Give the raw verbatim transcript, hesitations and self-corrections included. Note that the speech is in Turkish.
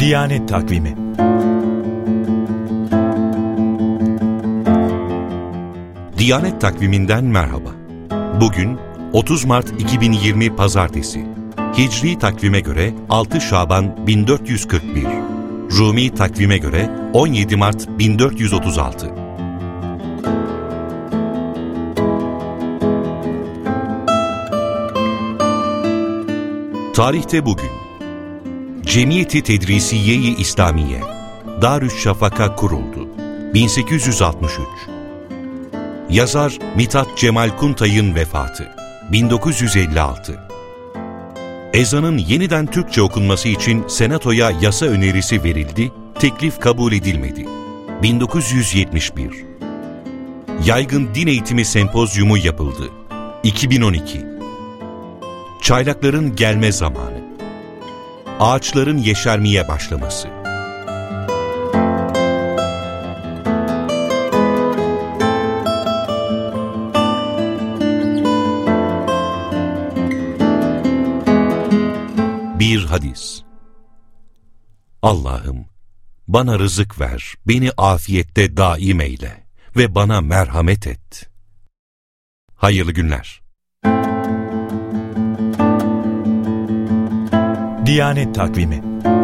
Diyanet Takvimi. Diyanet Takvimi'nden merhaba. Bugün otuz Mart iki bin yirmi Pazartesi. Hicri takvime göre altı Şaban bin dört yüz kırk bir. Rumi takvime göre on yedi Mart bin dört yüz otuz altı. Tarihte bugün Cemiyeti Tedrisiye-i İslamiye Darüşşafaka kuruldu. bin sekiz yüz altmış üç. Yazar Mithat Cemal Kuntay'ın vefatı. bin dokuz yüz elli altı. Ezanın yeniden Türkçe okunması için Senato'ya yasa önerisi verildi, teklif kabul edilmedi. bin dokuz yüz yetmiş bir. Yaygın Din Eğitimi Sempozyumu yapıldı. iki bin on iki. Çaylakların gelme zamanı. Ağaçların yeşermeye başlaması. Bir hadis. Allah'ım, bana rızık ver, beni afiyette daim eyle ve bana merhamet et. Hayırlı günler. Diyanet Takvimi.